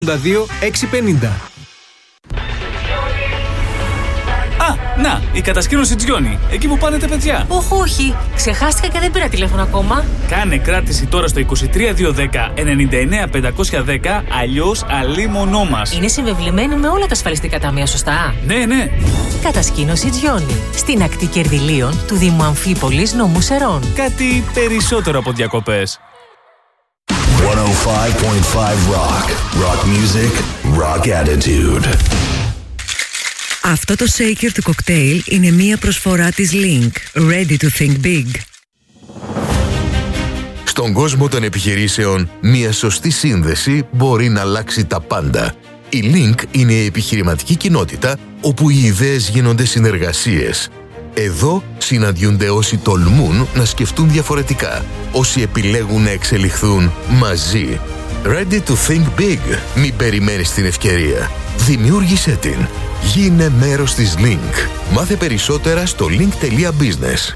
650. Να, η κατασκήνωση Τζιόνι, εκεί που πάνε τα παιδιά. Όχι, ξεχάστηκα και δεν πήρα τηλέφωνο ακόμα. Κάνε κράτηση τώρα στο 23 210 99 510, αλλιώς αλίμονό μας. Είναι συμβεβλημένη με όλα τα ασφαλιστικά ταμεία, σωστά? Ναι. Κατασκήνωση Τζιόνι, στην ακτή Κερδυλίων του Δήμου Αμφίπολης, νομού Σερών. Κάτι περισσότερο από διακοπές. 105.5 Rock. Rock music, rock attitude. Αυτό το shaker του κοκτέιλ είναι μία προσφορά της Link. Ready to think big. Στον κόσμο των επιχειρήσεων, μία σωστή σύνδεση μπορεί να αλλάξει τα πάντα. Η Link είναι η επιχειρηματική κοινότητα όπου οι ιδέες γίνονται συνεργασίες. Εδώ συναντιούνται όσοι τολμούν να σκεφτούν διαφορετικά, όσοι επιλέγουν να εξελιχθούν μαζί. Ready to think big. Μην περιμένεις την ευκαιρία. Δημιούργησέ την. Γίνε μέρος της Link. Μάθε περισσότερα στο link.business.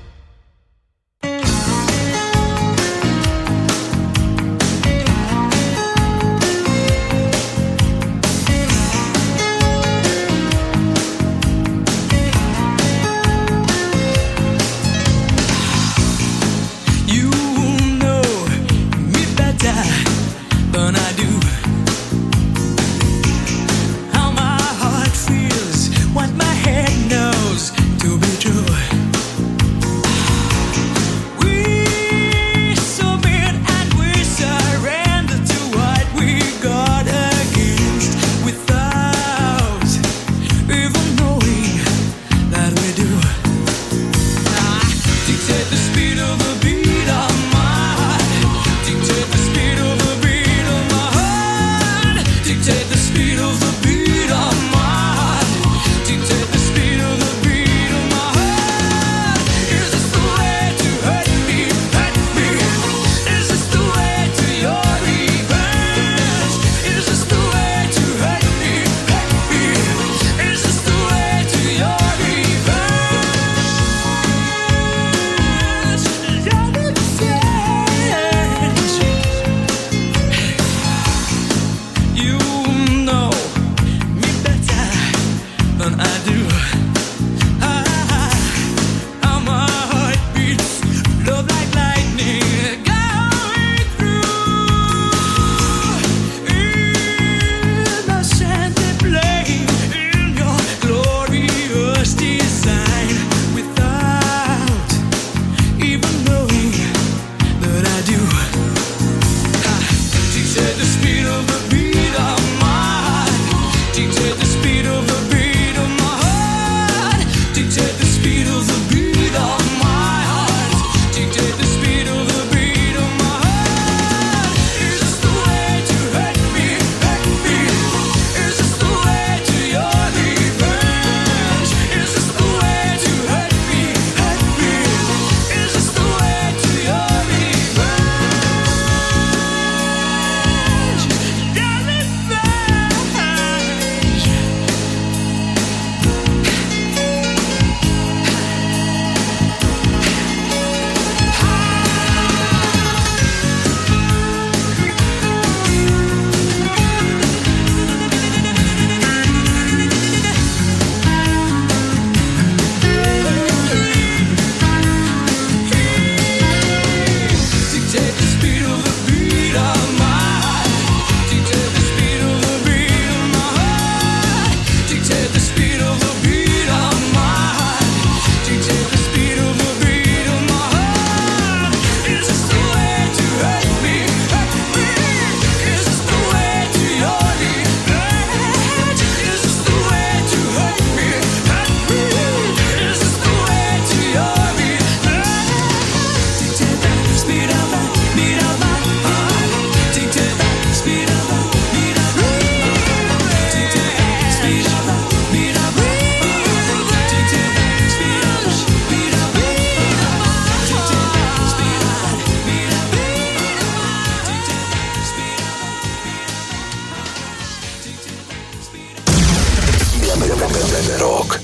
Rock.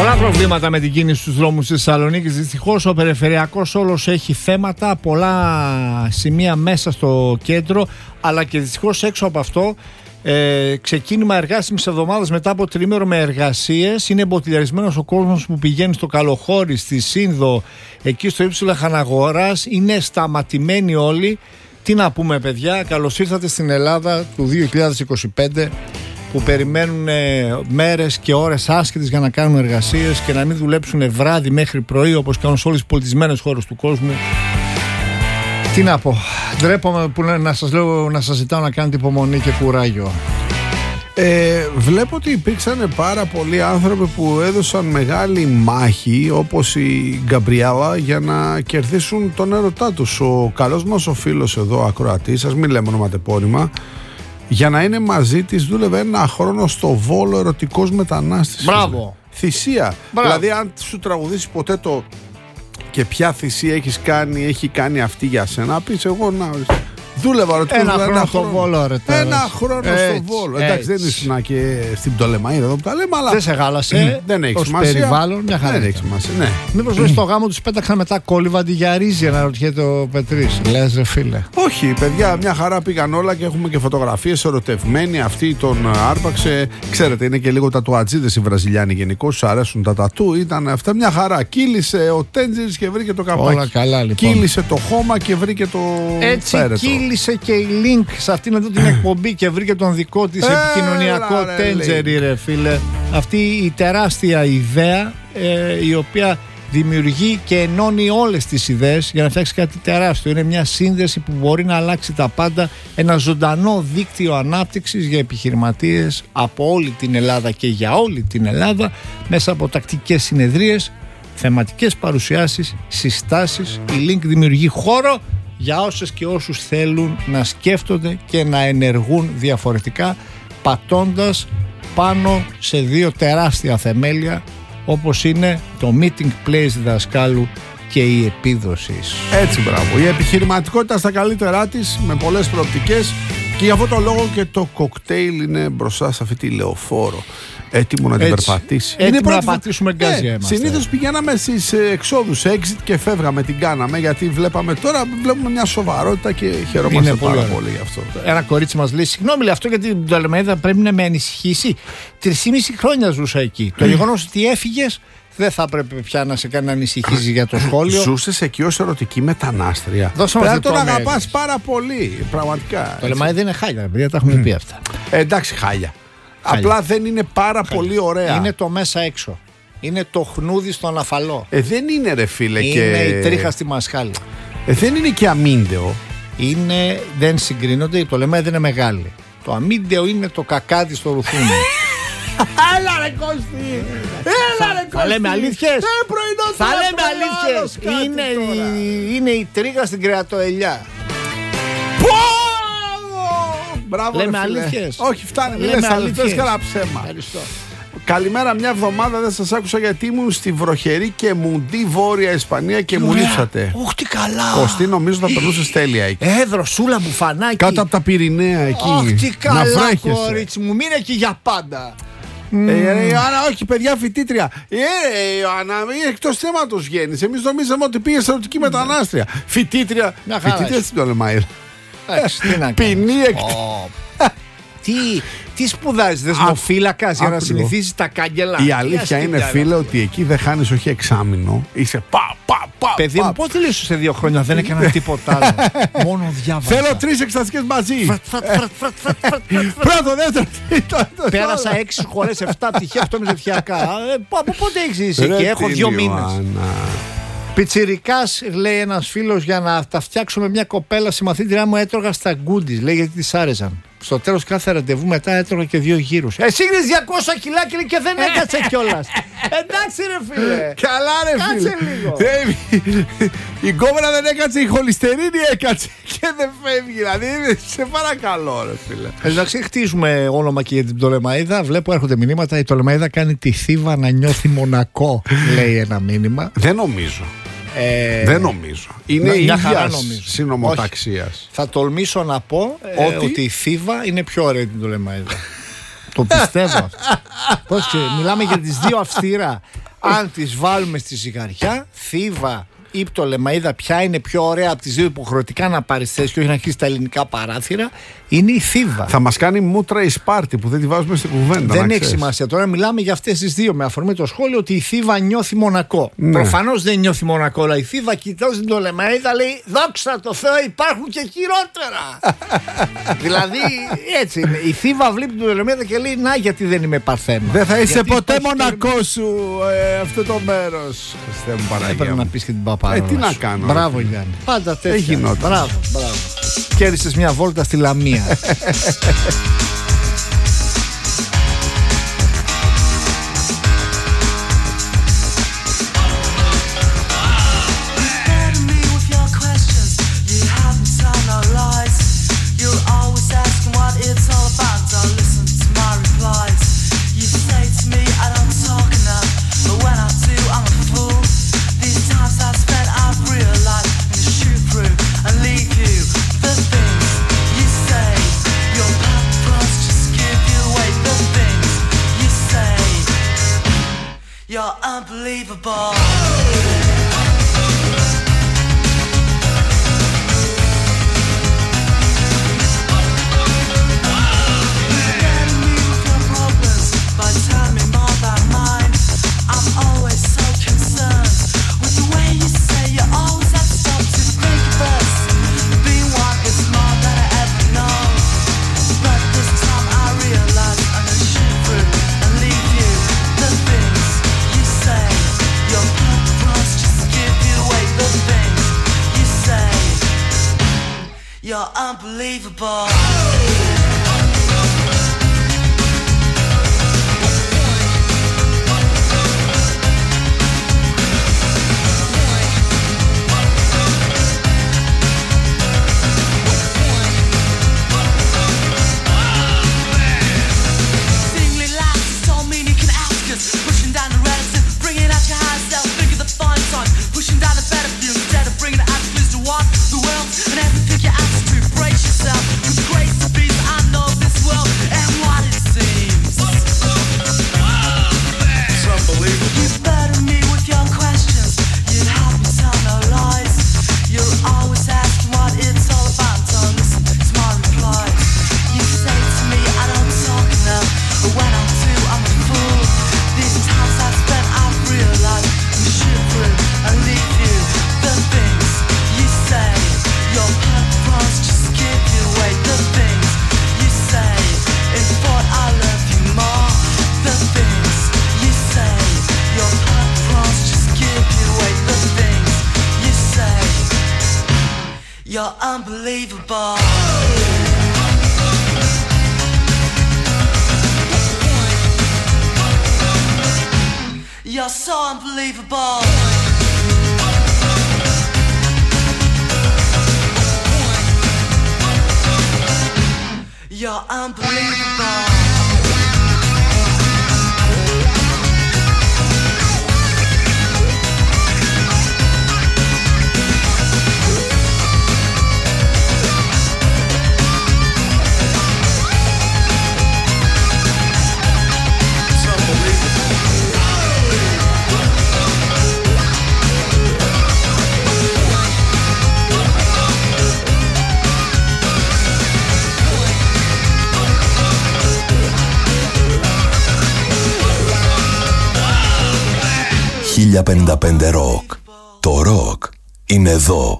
Πολλά προβλήματα με την κίνηση στους δρόμους της Θεσσαλονίκης. Δυστυχώς ο περιφερειακός όλος έχει θέματα, πολλά σημεία μέσα στο κέντρο, αλλά και δυστυχώς έξω από αυτό. Ξεκίνημα εργάσιμης εβδομάδας μετά από τρίμηνο με εργασίες. Είναι εμποτιλιαρισμένος ο κόσμος που πηγαίνει στο Καλοχώρι, στη Σύνδο, εκεί στο ύψος Λαχαναγοράς. Είναι σταματημένοι όλοι. Τι να πούμε, παιδιά, καλώς ήρθατε στην Ελλάδα του 2025, που περιμένουν μέρες και ώρες άσχετες για να κάνουν εργασίες και να μην δουλέψουν βράδυ μέχρι πρωί όπως κάνουν σε όλες τις πολιτισμένες χώρες του κόσμου. Τι να πω, ντρέπομαι που να σας λέω, να σας ζητάω να κάνετε υπομονή και κουράγιο. Βλέπω ότι υπήρξαν πάρα πολλοί άνθρωποι που έδωσαν μεγάλη μάχη, όπως η Γκαμπριέλα, για να κερδίσουν τον έρωτά τους. Ο καλός μας ο φίλος εδώ, ακροατής, σας μην λέμε ονοματεπώνυμα, για να είναι μαζί της δούλευε ένα χρόνο στο Βόλο ερωτικός μετανάστης. Μπράβο. Θυσία. Μπράβο. Δηλαδή αν σου τραγουδήσει ποτέ το «Και ποια θυσία έχει κάνει αυτή για σένα», πεις εγώ να... Δούλευα ένα χρόνο στο Βόλο, ρε τώρα. Ένα χρόνο στο Βόλο. Εντάξει, δεν ήσουν και στην Πτολεμαΐδα εδώ που τα λέμε, αλλά. Δεν σε γάλασε. Δεν έχει σημασία. Περιβάλλον, μια χαρά. Δεν έχει σημασία. Ναι. Μήπως βρεις το γάμο τους πέταξαν μετά κόλληβα αντί για ρύζι, αναρωτιέται ο Πετρής. Λες, ρε φίλε. Όχι, παιδιά, μια χαρά πήγαν όλα και έχουμε και φωτογραφίες. Ερωτευμένοι, αυτή τον άρπαξε. Ξέρετε, είναι και λίγο τατουατζίδες οι Βραζιλιάνοι γενικώς. Τους αρέσουν τα τατού. Ήταν αυτά μια χαρά. Κύλησε ο Τέντζερης και βρήκε το καπάκι. Όλα καλά, λοιπόν. Κύλησε το χώμα και βρήκε το φέρετο. Κύλησε και η Link σε αυτήν εδώ την εκπομπή και βρήκε τον δικό της επικοινωνιακό Τέντζερη, ρε φίλε. Αυτή η τεράστια ιδέα η οποία δημιουργεί και ενώνει όλες τις ιδέες για να φτιάξει κάτι τεράστιο. Είναι μια σύνδεση που μπορεί να αλλάξει τα πάντα. Ένα ζωντανό δίκτυο ανάπτυξης για επιχειρηματίες από όλη την Ελλάδα και για όλη την Ελλάδα, μέσα από τακτικές συνεδρίες, θεματικές παρουσιάσεις, συστάσεις. Η Link δημιουργεί χώρο για όσες και όσους θέλουν να σκέφτονται και να ενεργούν διαφορετικά, πατώντας πάνω σε δύο τεράστια θεμέλια, όπως είναι το meeting place διδασκάλου και η επίδοση. Έτσι, μπράβο. Η επιχειρηματικότητα στα καλύτερά της, με πολλές προοπτικές, και για αυτόν τον λόγο και το κοκτέιλ είναι μπροστά σε αυτή τη λεωφόρο, έτοιμο να την περπατήσει. Έτοιμο να πατήσουμε γκάζια. Συνήθως πηγαίναμε στις εξόδους, exit, και φεύγαμε, την κάναμε, γιατί βλέπουμε μια σοβαρότητα και χαιρόμαστε πάρα πολύ γι' αυτό. Ένα κορίτσι μας λέει: συγγνώμη, αυτό για την Πτολεμαΐδα πρέπει να με ανησυχήσει. 3,5 χρόνια ζούσα εκεί. Το γεγονός ότι έφυγες δεν θα έπρεπε πια να σε κάνει να ανησυχείς για το σχόλιο. Ζούσες εκεί ως ερωτική μετανάστρια. Πρέπει να τον αγαπάς πάρα πολύ, πραγματικά. Το Πτολεμαΐδα είναι χάλια, παιδιά, τα έχουμε πει αυτά. Εντάξει, χάλια. Απλά δεν είναι πάρα πολύ ωραία. Είναι το μέσα έξω. Είναι το χνούδι στον αφαλό. Δεν είναι, ρε φίλε. Είναι η τρίχα στη μασχάλη. Δεν είναι και αμίντεο. Δεν συγκρίνονται. Η Πτολεμαΐδα είναι μεγάλη. Το αμίντεο είναι το κακάδι στο ρουθούνι. Έλα ρε Κώστη! Θα λέμε αλήθειες. Θα λέμε αλήθειες. Είναι η τρίχα στην κρεατοελιά. Μπράβο, λέμε αλήθειες. Όχι, φτάνει, λέμε αλήθειες. Καλά ψέμα. Ευχαριστώ. Καλημέρα, μια εβδομάδα δεν σας άκουσα γιατί ήμουν στη βροχερή και μουντή Βόρεια Ισπανία και μου λείψατε. Ωχ, τι καλά. Κωστή, νομίζω θα περνούσες τέλεια εκεί. Δροσούλα μπουφανάκι. Κάτω από τα Πυρηναία εκεί. Ωχ, τι καλά, κορίτσι μου, μείνε εκεί για πάντα. Ιωάννα, όχι, παιδιά, φοιτήτρια. Ιωάννα, εκτός θέματος βγαίνεις. Εμείς νομίζαμε ότι πήγες ερωτική μετανάστρια. Φοιτήτρια. Φοιτήτρια στην Πτολεμαΐδα. Ποινή Τι σπουδάζεις, δεσμοφύλακας για να συνηθίσεις τα κάγκελα. Η αλήθεια είναι, φίλε, ότι εκεί δεν χάνεις όχι εξάμηνο. Είσαι πα. Παιδί μου, πότε λες σε 2 χρόνια δεν έκανα τίποτα άλλο. Μόνο διάβασα. Θέλω 3 εξεταστικές μαζί. Πρώτο, δεύτερο. Πέρασα 6 χώρες, 7 πτυχία, 8 μεσευτιακά. Από πότε έχεις ζήσει εκεί? Έχω 2 μήνες. Πιτσιρικάς, λέει ένας φίλος, για να τα φτιάξω με μια κοπέλα συμμαθήτριά μου έτρωγα στα γκούντις, λέει, γιατί της άρεσαν. Στο τέλος κάθε ραντεβού μετά έτρωγα και 2 γύρους. Εσύ είναι 200 κιλά και δεν έκατσε κιόλας. Εντάξει ρε φίλε. Καλά ρε φίλε. Κάτσε λίγο. Η κόμμενα δεν έκατσε, η χολυστερίνη έκατσε και δεν φεύγει. Δηλαδή σε παρακαλώ ρε φίλε. Εντάξει, χτίζουμε όνομα και για την Πτολεμαΐδα. Βλέπω έρχονται μηνύματα. Η Πτολεμαΐδα κάνει τη Θήβα να νιώθει μονακό, λέει ένα μήνυμα. Δεν νομίζω. Δεν νομίζω. Είναι η ίδια συνομοταξίας. Θα τολμήσω να πω ότι η Θήβα είναι πιο ωραία την Πτολεμαΐδα. Το πιστεύω αυτό. Πώς μιλάμε για τις δύο αυστηρά. αν τις βάλουμε στη ζυγαριά, Θήβα ή Πτολεμαΐδα, ποια είναι πιο ωραία από τις δύο υποχρεωτικά να πάρεις θέση και όχι να αρχίσεις τα ελληνικά παράθυρα, είναι η Θήβα. Θα μας κάνει μούτρα η Σπάρτη που δεν τη βάζουμε στην κουβέντα. Δεν έχει σημασία. Τώρα μιλάμε για αυτές τις δύο. Με αφορμή το σχόλιο ότι η Θήβα νιώθει Μονακό. Ναι. Προφανώς δεν νιώθει Μονακό, αλλά η Θήβα κοιτάζει την Πτολεμαΐδα, λέει δόξα τω Θεώ, υπάρχουν και χειρότερα. Δηλαδή έτσι είναι. Η Θήβα βλέπει την Πτολεμαΐδα και λέει να, γιατί δεν είμαι Παρθένα. Δεν θα είσαι Γιατί ποτέ υπάρχει Μονακό σου αυτό το μέρος. Χριστέ μου Παναγία. Έπρεπε να πεις και την παπάρα. Τι να κάνω. Μπράβο Γιάννη. Πάντα τέτοια. γινόταν. Μπράβο. Κέρδισες μια βόλτα στη Λαμία. You're unbelievable. You're unbelievable. You're unbelievable. You're so unbelievable. You're unbelievable. Rock. Το rock είναι εδώ.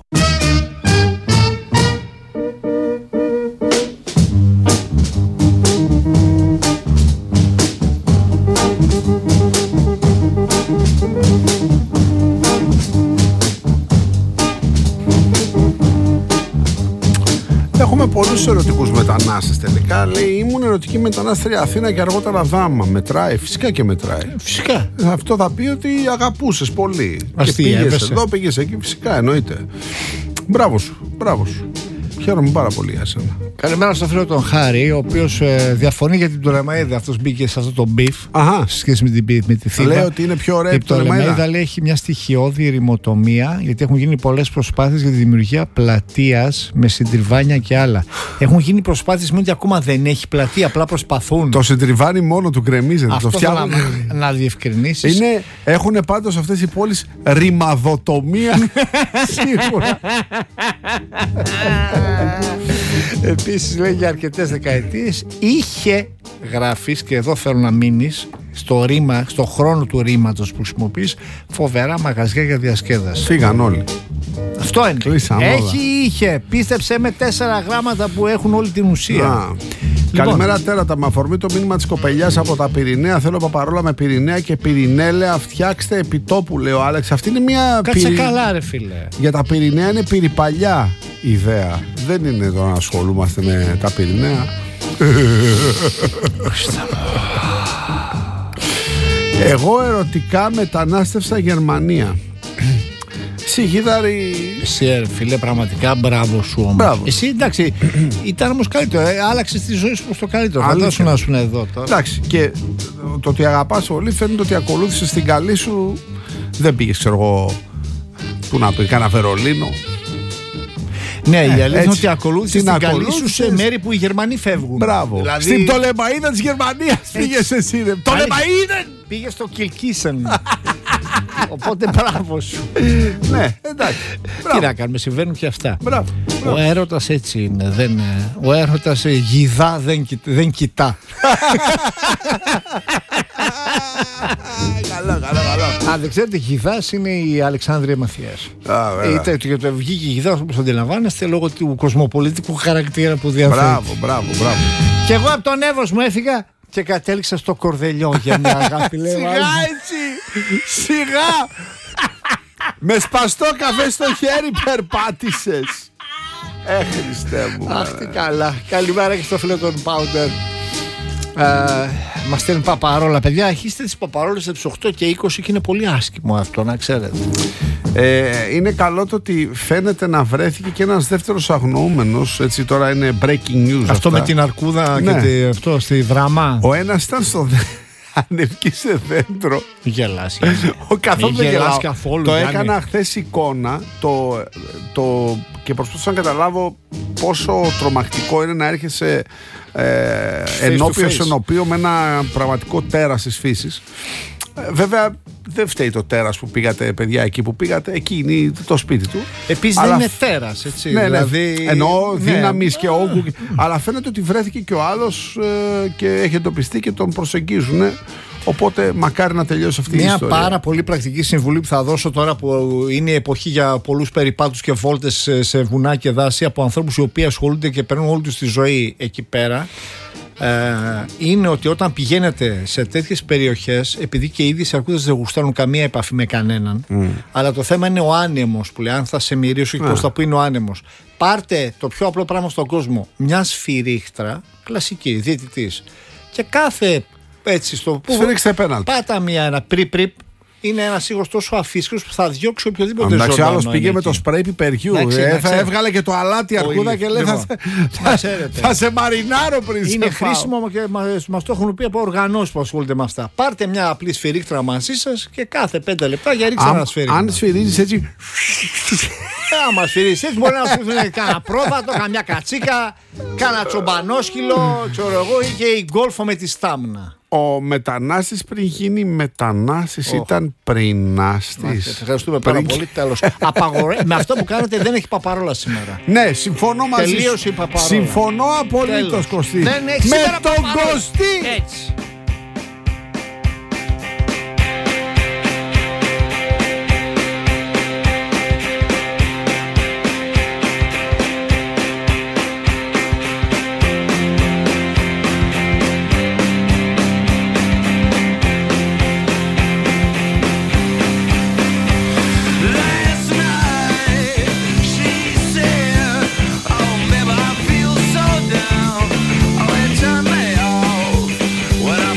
Έχουμε πολλούς ερωτικούς μετανάστες τελικά. Λέει ήμουν ερωτική μετανάστρια Αθήνα και αργότερα Δάμα. Μετράει, φυσικά και μετράει. Φυσικά. Αυτό θα πει ότι αγαπούσες πολύ. Αστεία, και πήγες έβεσαι. εδώ, πήγες εκεί, φυσικά εννοείται. Μπράβο σου, μπράβο σου. Χαίρομαι πάρα πολύ για σένα. Καλημέρα στο φίλο τον Χάρη, ο οποίος διαφωνεί για την Πτολεμαΐδα. Αυτός μπήκε σε αυτό το μπιφ σε σχέση με τη Θήβα. Λέει ότι είναι πιο ωραία η Πτολεμαΐδα. Λέει έχει μια στοιχειώδη ερημοτομία, γιατί έχουν γίνει πολλές προσπάθειες για τη δημιουργία πλατείας με συντριβάνια και άλλα. Έχουν γίνει προσπάθειες με ότι ακόμα δεν έχει πλατεία, απλά προσπαθούν. Το συντριβάνι μόνο του γκρεμίζεται. Αυτό θέλω να διευκρινίσεις. Έχουν πάντως αυτές οι πόλεις ρημαδοτομία. Σίγουρα. Επίσης λέει για αρκετές δεκαετίες είχε γράφεις, και εδώ θέλω να μείνεις στο ρήμα, στο χρόνο του ρήματος που χρησιμοποιείς, φοβερά μαγαζιά για διασκέδαση. Φύγαν όλοι. Αυτό είναι. Είχε. Πίστεψε με 4 γράμματα που έχουν όλη την ουσία. Καλημέρα τέρατα. Με αφορμή το μήνυμα της κοπελιάς από τα Πυρηναία. Θέλω παπαρόλα με Πυρηναία και Πυρηνέλαια. Φτιάξτε επιτόπου, λέει ο Άλεξ. Αυτή είναι μια. Κάτσε καλά, ρε φίλε. Για τα Πυρηναία είναι πυρηπαλιά ιδέα. Δεν είναι εδώ να ασχολούμαστε με τα Πυρηναία. Εγώ ερωτικά μετανάστευσα Γερμανία. Σιγίδαρη. Εσύ, φίλε, πραγματικά μπράβο σου όμως. Μπράβο. Εσύ, εντάξει, ήταν όμως καλύτερο. Άλλαξες τη ζωή σου προς το καλύτερο. Φαντάσου να σου εδώ τώρα. Εντάξει, και το ότι αγαπάς πολύ φαίνεται ότι ακολούθησες την καλή σου. Δεν πήγες, ξέρω εγώ, που να πει, κάνα Βερολίνο. Ναι, η αλήθεια είναι ότι ακολούθησες την καλή σου σε μέρη που οι Γερμανοί φεύγουν. Μπράβο. Δηλαδή... Στην Πτολεμαΐδα της Γερμανίας πήγες εσύ, ρε. Πτολεμαΐδα! Πήγες στο Κιλκίσεν. Οπότε μπράβο σου. Ναι, εντάξει. Τι να κάνουμε, συμβαίνουν και αυτά. Μπράβο. Ο έρωτας έτσι είναι. Ο έρωτας γιδά δεν κοιτά. Καλό. Αν δεν ξέρετε, γιδάς είναι η Αλεξάνδρεια Μαθιάς. Και το βγήκε η γιδάς, όπως αντιλαμβάνεστε, λόγω του κοσμοπολιτικού χαρακτήρα που διαθέτει. Μπράβο. Και εγώ από τον Εύος μου έφυγα και κατέληξα στο Κορδελιό για μια αγάπη. Σιγά έτσι. Σιγά. Με σπαστό καφέ στο χέρι περπάτησες. Χριστέ μου. Αχ, τι καλά. Καλημέρα και στο φίλο των Πάουντερ. Μας στέλνει παπαρόλα. Παιδιά, αρχίστε τις παπαρόλες στις 8 και 20 και είναι πολύ άσχημο αυτό, να ξέρετε. Είναι καλό το ότι φαίνεται να βρέθηκε και ένας δεύτερος αγνοούμενος. Έτσι τώρα είναι breaking news. Αυτό αυτά. Με την αρκούδα, ναι. Και αυτό στη Δράμα. Ο ένας ήταν στο ανεβεί σε δέντρο. Γελάς. Καθόλου δεν γελάς καθόλου. Το έκανα χθες εικόνα και προσπαθούσα να καταλάβω πόσο τρομακτικό είναι να έρχεσαι ενώπιο με ένα πραγματικό τέρας της φύσης. Βέβαια δεν φταίει το τέρας που πήγατε, παιδιά, εκεί που πήγατε. Εκεί είναι το σπίτι του. Επίσης δεν είναι τέρας, έτσι. Ναι, δηλαδή... εννοώ δύναμης και όγκου. Αλλά φαίνεται ότι βρέθηκε και ο άλλος και έχει εντοπιστεί και τον προσεγγίζουν. Οπότε μακάρι να τελειώσει αυτή η ιστορία. Μια πάρα πολύ πρακτική συμβουλή που θα δώσω τώρα, που είναι η εποχή για πολλούς περιπάτους και βόλτες σε βουνά και δάση από ανθρώπους οι οποίοι ασχολούνται και παίρνουν όλη τους τη ζωή εκεί πέρα. Είναι ότι όταν πηγαίνετε σε τέτοιες περιοχές, επειδή και οι ίδιοι αρκούδες δεν γουστάρουν καμία επαφή με κανέναν, αλλά το θέμα είναι ο άνεμος που λέει, αν θα σε μυρίσω και προς τα που είναι ο άνεμος. Πάρτε το πιο απλό πράγμα στον κόσμο, μια σφυρίχτρα κλασική, διαιτητής, και κάθε έτσι στο που πάτα ένα πρι-πρι. Είναι ένας ήχος τόσο αφύσικος που θα διώξει οποιοδήποτε ζωντανό. Εντάξει, άλλος πήγε με το σπρέι πιπεριού. Έβγαλε και το αλάτι αρκούδα και λέει θα σε μαρινάρω πριν σε είναι χρήσιμο και μας το έχουν πει από οργανώσεις που ασχολούνται με αυτά. Πάρτε μια απλή σφυρίχτρα μαζί σας και κάθε 5 λεπτά για ρίξτε ένα σφυρίχτρα. Αν σφυρίζεις έτσι. Άμα σφυρίζεις έτσι, μπορεί να σφυρίζεις κάνα πρόβατο, καμιά κατσίκα, κάνα τσομπανόσκυλο, ή και η γκόλφο με τη στάμνα. Ο μετανάστης πριν γίνει μετανάστης ήταν πρινάστης. Ευχαριστούμε πάρα πολύ. Τέλος. Με αυτό που κάνετε δεν έχει παπαρόλα σήμερα. Ναι, συμφωνώ μαζί σου. Τελείωσε η παπαρόλα. Συμφωνώ απολύτως, Κωστή. Δεν έχει με σήμερα τον παπαρόλα. Κωστή. Έτσι. When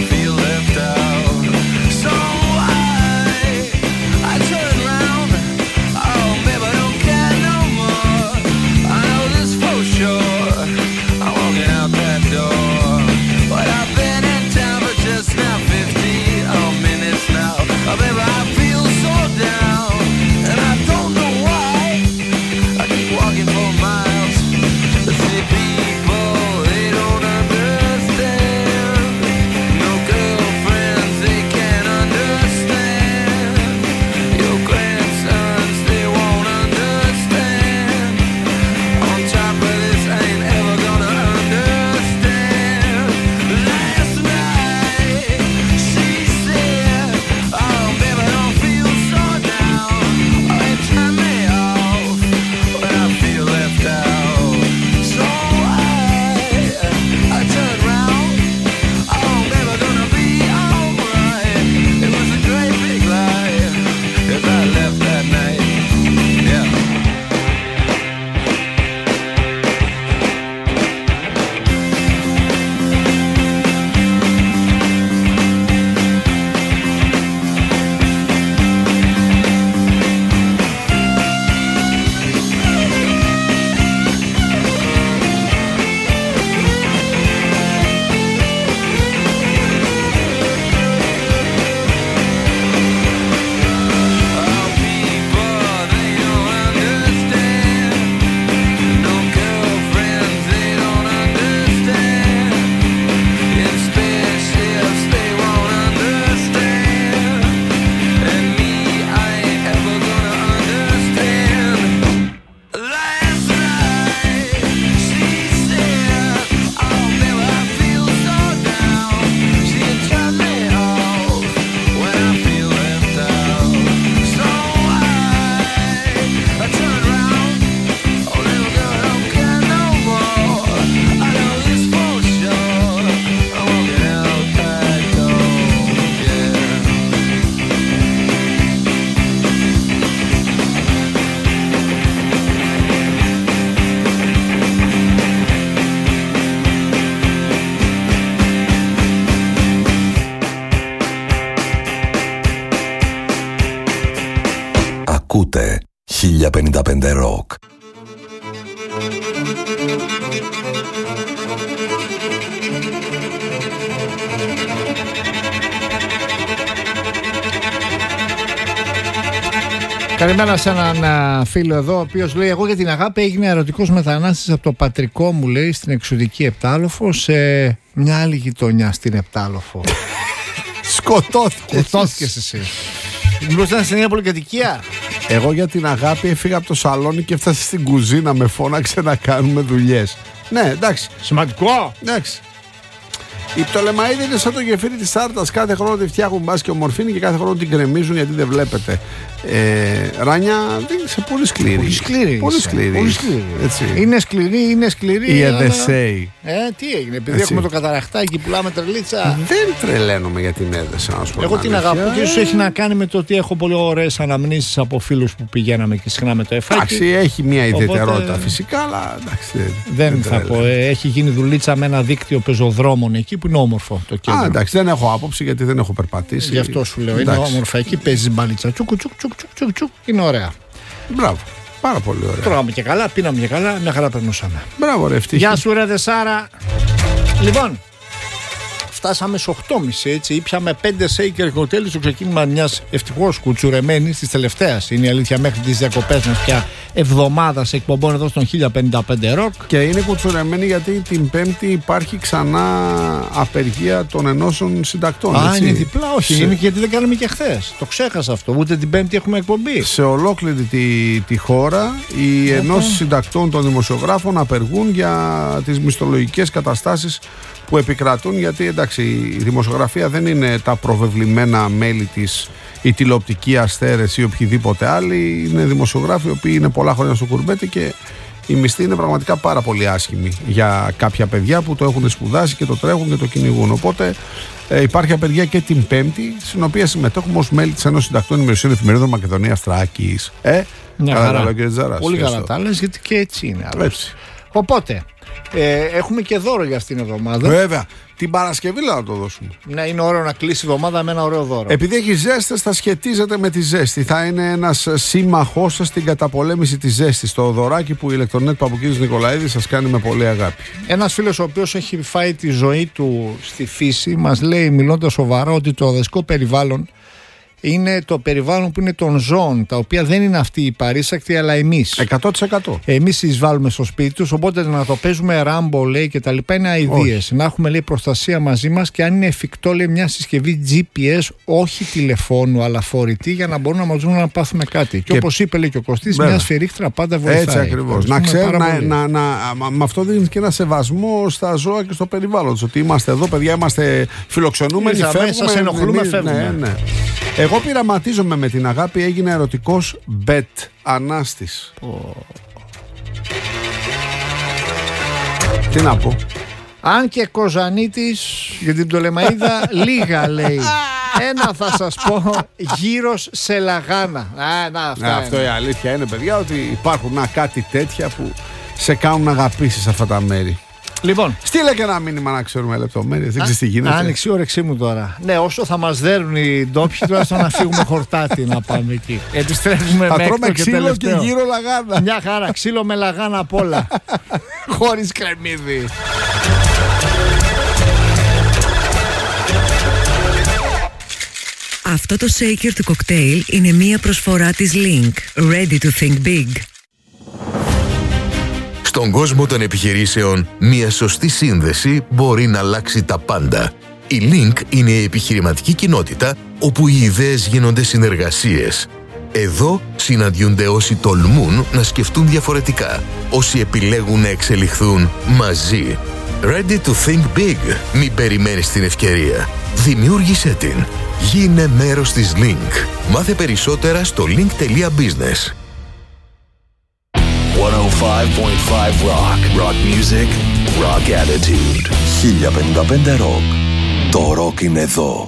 Ακούτε 1055 Rock. Καλημέρα σε έναν φίλο εδώ, ο οποίος λέει: εγώ για την αγάπη έγινα ερωτικός μετανάστης από το πατρικό μου, λέει, στην εξωτική Επτάλοφο σε μια άλλη γειτονιά στην Επτάλοφο. Σκοτώθηκες εσύ. Μήπως ήταν σε μια πολυκατοικία? Εγώ για την αγάπη έφυγα από το σαλόνι και έφτασα στην κουζίνα, με φώναξε να κάνουμε δουλειές. Ναι, εντάξει. Σημαντικό. Εντάξει. Οι Πτολεμαΐδοι είναι σαν το γεφύρι της Άρτας. Κάθε χρόνο τη φτιάχνουν μπας και ομορφήνει και κάθε χρόνο την κρεμίζουν γιατί δεν βλέπετε. Ράνια, είσαι πολύ σκληρή. Πολύ σκληρή. Είναι σκληρή. Η Εδεσέη. Τι έγινε, επειδή έχουμε το καταραχτάκι, πουλάμε τρελίτσα. Δεν τρελαίνομαι για την Έδεσα, να σου πω. Εγώ την αγαπώ και ίσως έχει να κάνει με το ότι έχω πολύ ωραίες αναμνήσεις από φίλους που πηγαίναμε και συχνά με το εφάκι. Εντάξει, έχει μια ιδιαιτερότητα φυσικά, αλλά εντάξει. Δεν θα πω. Έχει γίνει δουλίτσα με ένα δίκτυο πεζοδρόμων εκεί που είναι όμορφο το κέντρο. Εντάξει, δεν έχω άποψη γιατί δεν έχω περπατήσει. Γι' αυτό σου λέω. Είναι όμορφα εκεί, παίζει μπαλίτσα. Τσουκ, είναι ωραία. Μπράβο. Πάρα πολύ ωραία. Τρώγαμε και καλά, πίναμε και καλά, μια χαρά περνούσαμε. Μπράβο, ρε ευτύχη. Γεια σου, ρε Δεσάρα. Λοιπόν, φτάσαμε στις 8.30 έτσι. Ήπιαμε 5 Shaker Hotel στο ξεκίνημα μιας ευτυχώς κουτσουρεμένης της τελευταίας. Είναι η αλήθεια, μέχρι τις διακοπές μας πια εβδομάδας εκπομπών εδώ στον 1055 Rock. Και είναι κουτσουρεμένη γιατί την Πέμπτη υπάρχει ξανά απεργία των ενώσεων συντακτών. Α, είναι διπλά, όχι. Είναι και γιατί δεν κάναμε και χθες. Το ξέχασα αυτό. Ούτε την Πέμπτη έχουμε εκπομπή. Σε ολόκληρη τη χώρα οι ενώσεις συντακτών των δημοσιογράφων απεργούν για τις μισθολογικές καταστάσεις που επικρατούν, γιατί εντάξει, η δημοσιογραφία δεν είναι τα προβεβλημένα μέλη της, η τηλεοπτική αστέρες ή οποιοδήποτε άλλοι. Είναι δημοσιογράφοι οι οποίοι είναι πολλά χρόνια στο κουρμπέτι και η μισθή είναι πραγματικά πάρα πολύ άσχημη για κάποια παιδιά που το έχουν σπουδάσει και το τρέχουν και το κυνηγούν. Οπότε υπάρχει απεργία και την Πέμπτη, στην οποία συμμετέχουμε ως μέλη της Ένωσης Συντακτών Ημερησίων Εφημερίδων Μακεδονίας Θράκης. Πολύ καλά τα λες, γιατί και έτσι είναι. Οπότε έχουμε και δώρο για αυτήν την εβδομάδα. Βέβαια. Την Παρασκευή να το δώσουμε. Ναι, είναι ωραίο να κλείσει η εβδομάδα με ένα ωραίο δώρο. Επειδή έχει ζέστες, θα σχετίζεται με τη ζέστη. Θα είναι ένας σύμμαχός σας στην καταπολέμηση της ζέστης. Το δωράκι που η Ηλεκτρονέτ Παπουκίδης Νικολαίδης σας κάνει με πολύ αγάπη. Ένας φίλος ο οποίος έχει φάει τη ζωή του στη φύση μας λέει, μιλώντας σοβαρά, ότι το δασικό περιβάλλον είναι το περιβάλλον που είναι των ζώων, τα οποία δεν είναι αυτοί οι παρήσακτοι, αλλά εμείς. 100%. Εμείς εισβάλλουμε στο σπίτι τους, οπότε να το παίζουμε ράμπο, λέει, και τα λοιπά είναι αηδίες. Να έχουμε, λέει, προστασία μαζί μας και αν είναι εφικτό, λέει, μια συσκευή GPS, όχι τηλεφώνου, αλλά φορητή, για να μπορούν να μας δουν να πάθουμε κάτι. Και όπως είπε, λέει και ο Κωστής, μια σφυρίχτρα πάντα βοηθάει. Έτσι ακριβώς. Να ξέρουν, με αυτό δίνει και ένα σεβασμό στα ζώα και στο περιβάλλον. Ότι είμαστε εδώ, παιδιά, είμαστε φιλοξενούμενοι, φεύγουμε. Σας ενοχλούμε, φεύγουμε. Ναι. Εγώ πειραματίζομαι με την αγάπη, έγινε ερωτικός μπετ Ανάστης. Τι να πω. Αν και Κοζανίτης για την Πτολεμαΐδα λίγα λέει. Ένα θα σας πω, γύρος σε Λαγάνα. Αυτό η αλήθεια είναι, παιδιά, ότι υπάρχουν κάτι τέτοια που σε κάνουν να αγαπήσεις αυτά τα μέρη. Λοιπόν, στείλε και ένα μήνυμα να ξέρουμε λεπτομέρειες. Δεν ξέρεις τι γίνεται. Άνοιξε η όρεξή μου τώρα. Ναι, όσο θα μας δέρουν οι ντόπιοι, τουλάχιστον να φύγουμε χορτάτι να πάμε εκεί. Επιστρέφουμε με έκτο και τελευταίο. Και γύρω Λαγάνα. Μια χαρά, ξύλο με Λαγάνα απ' όλα. Χωρίς κρεμμύδι. Αυτό το shaker του κοκτέιλ είναι μία προσφορά της Link. Ready to think big. Στον κόσμο των επιχειρήσεων, μια σωστή σύνδεση μπορεί να αλλάξει τα πάντα. Η Link είναι η επιχειρηματική κοινότητα όπου οι ιδέες γίνονται συνεργασίες. Εδώ συναντιούνται όσοι τολμούν να σκεφτούν διαφορετικά, όσοι επιλέγουν να εξελιχθούν μαζί. Ready to think big. Μην περιμένεις την ευκαιρία. Δημιούργησέ την. Γίνε μέρος της Link. Μάθε περισσότερα στο link.business. 105.5 Rock. Rock music, rock attitude. 1055 Rock. Το rock είναι εδώ.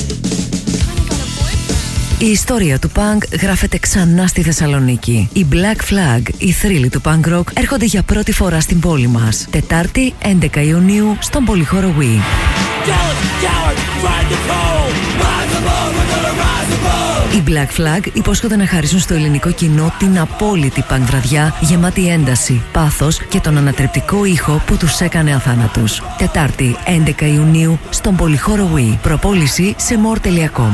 Η ιστορία του πανκ γράφεται ξανά στη Θεσσαλονίκη. Οι Black Flag, οι θρύλοι του punk rock, έρχονται για πρώτη φορά στην πόλη μας. Τετάρτη, 11 Ιουνίου, στον Πολυχώρο Wii. Οι Black Flag υπόσχονται να χαρίσουν στο ελληνικό κοινό την απόλυτη πανκ βραδιά γεμάτη ένταση, πάθος και τον ανατρεπτικό ήχο που τους έκανε αθάνατους. Τετάρτη 11 Ιουνίου στον Πολυχώρο Wii. Προπόληση σε more.com.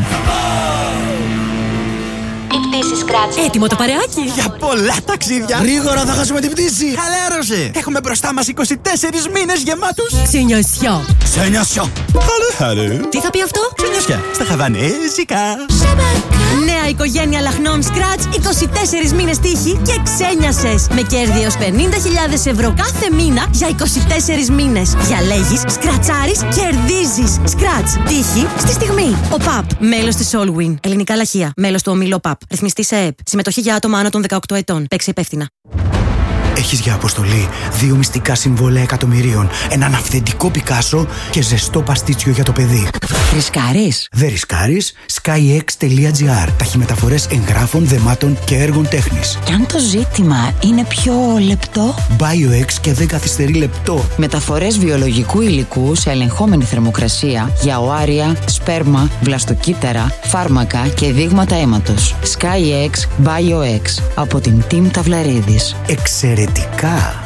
Έτοιμο το παρεάκι. Για πολλά ταξίδια. Γρήγορα θα χάσουμε την πτήση. Χαλάρωσε. Έχουμε μπροστά μας 24 μήνες γεμάτους. Ξενιασιά. Ξενιασιά. Τι θα πει αυτό? Ξενιασιά. Στα χαβανέζικα. Νέα οικογένεια λαχνών Scratch, 24 μήνες τύχη και ξένιασες. Με κέρδη έως 50.000 ευρώ κάθε μήνα για 24 μήνες. Διαλέγεις, σκρατσάρεις, κερδίζεις. Scratch, τύχη στη στιγμή. Ο ΠΑΠ, μέλος της Allwin. Ελληνικά λαχεία, μέλος του ομίλου ΠΑΠ. Ρυθμιστή σε ΕΕΠ. Συμμετοχή για άτομα άνω των 18 ετών. Παίξε υπεύθυνα. Έχεις για αποστολή 2 μυστικά συμβόλαια εκατομμυρίων, έναν αυθεντικό Πικάσο και ζεστό παστίτσιο για το παιδί. Ρισκάρεις? Δεν ρισκάρεις. skyx.gr. Ταχυμεταφορές εγγράφων, δεμάτων και έργων τέχνης. Κι αν το ζήτημα είναι πιο λεπτό? BioX και δεν καθυστερεί λεπτό. Μεταφορές βιολογικού υλικού σε ελεγχόμενη θερμοκρασία για οάρια, σπέρμα, βλαστοκύτταρα, φάρμακα και δείγματα αίματος. SkyX BioX από την Team Ταυλαρίδης. Εξαιρετικά.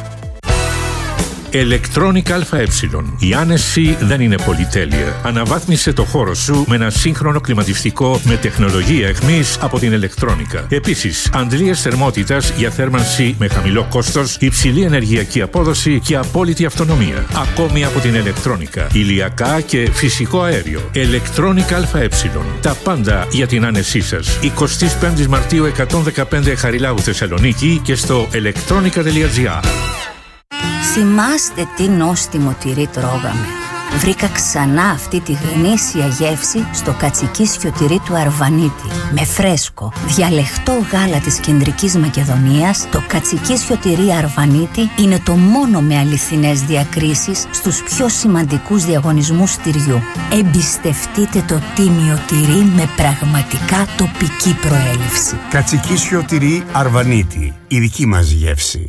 Electronic ΑΕ. Η άνεση δεν είναι πολυτέλεια. Αναβάθμισε το χώρο σου με ένα σύγχρονο κλιματιστικό με τεχνολογία εχμής από την Electronica. Επίσης, αντλίες θερμότητας για θέρμανση με χαμηλό κόστος, υψηλή ενεργειακή απόδοση και απόλυτη αυτονομία. Ακόμη από την Electronica. Ηλιακά και φυσικό αέριο. Electronic ΑΕ. Τα πάντα για την άνεσή σας. 25 Μαρτίου 115 Χαριλάου Θεσσαλονίκη και στο electronica.gr. Θυμάστε τι νόστιμο τυρί τρώγαμε. Βρήκα ξανά αυτή τη γνήσια γεύση στο κατσικίσιο τυρί του Αρβανίτη. Με φρέσκο, διαλεχτό γάλα της Κεντρικής Μακεδονίας, το κατσικίσιο τυρί Αρβανίτη είναι το μόνο με αληθινές διακρίσεις στους πιο σημαντικούς διαγωνισμούς τυριού. Εμπιστευτείτε το τίμιο τυρί με πραγματικά τοπική προέλευση. Κατσικίσιο τυρί Αρβανίτη, η δική μας γεύση.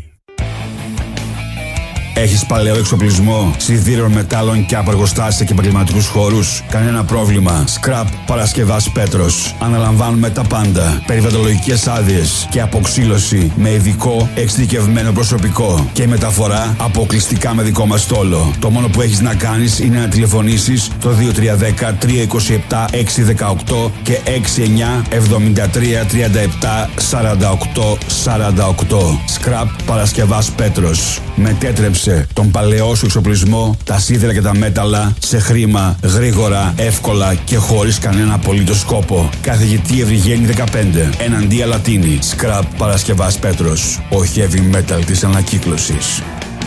Έχεις παλαιό εξοπλισμό, σιδήρων, μετάλλων και απεργοστάσια και επαγγελματικούς χώρους? Κανένα πρόβλημα. Scrap Παρασκευάς Πέτρος. Αναλαμβάνουμε τα πάντα. Περιβαλλοντολογικές άδειες και αποξύλωση με ειδικό εξειδικευμένο προσωπικό. Και μεταφορά αποκλειστικά με δικό μας στόλο. Το μόνο που έχεις να κάνεις είναι να τηλεφωνήσεις το 2310 327 618 και 69 73 37 48 48. Scrap Παρασκευάς Πέτρος. Μετέτρεψε τον παλαιό σου εξοπλισμό, τα σίδερα και τα μέταλλα σε χρήμα, γρήγορα, εύκολα και χωρίς κανένα απολύτως σκόπο. Καθηγητή Ευρυγένη 15, εναντία Λατίνη. Scrap Παρασκευάς Πέτρος. Ο heavy metal της ανακύκλωσης.